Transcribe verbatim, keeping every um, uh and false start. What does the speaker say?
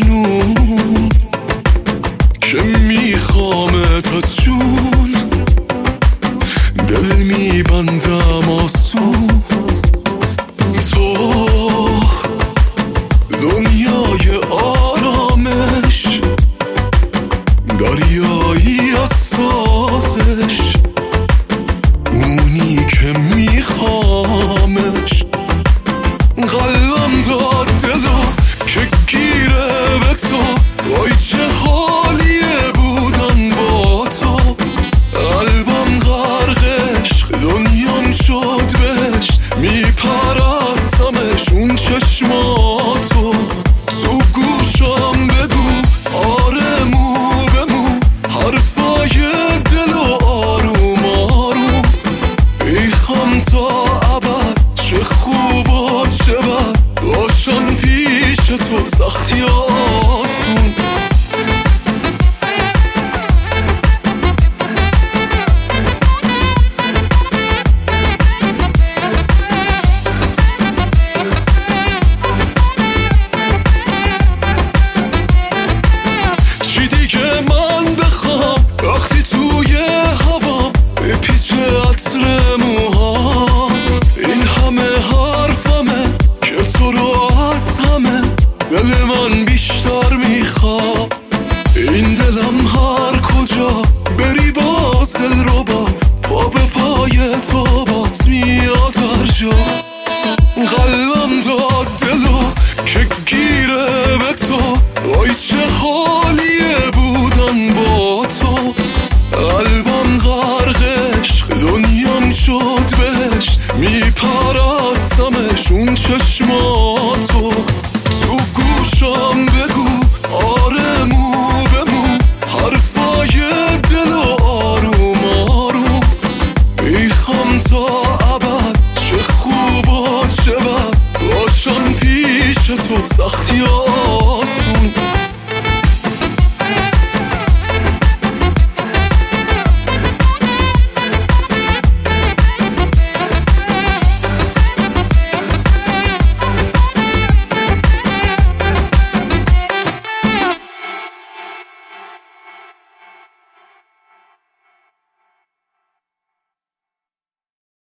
جنون که میخوامت از جون، دل میبندم آسون. تو دنیای آرامش، دریایی از سازش، اونی که میخوامش. قلبم داد دلا که گیره به تو، وای چه حالیه بودن با تو. قلبم غرق عشق، دنیام شد بهشت، میپرستمش اون چشماتو. تو گوشم بگو آره مو به مو، حرفای دل و آروم آروم. میخوام تا ابد چه خوب و چه بد باشم پیش تو، سختی آسون. چی دیگه من بخوام وقتی توی هوام بپیچه عطر موهات. این همه حرفمه که تو رو از همه دل من بیشتر میخواد. این دلم هر کجا بری باز دل رو با پا به پای تو باز میاد هر جا. قلبم داد دلو که گیره به تو، وای چه حالیه بودن با تو. قلبم غرق عشق، دنیام شد بهشت، میپرستمش اون چشماتو. تو گوشم بگو آره مو به مو، حرفای دل و آروم آروم. میخوام تا ابد چه خوب و چه بد باشم پیش تو، سختی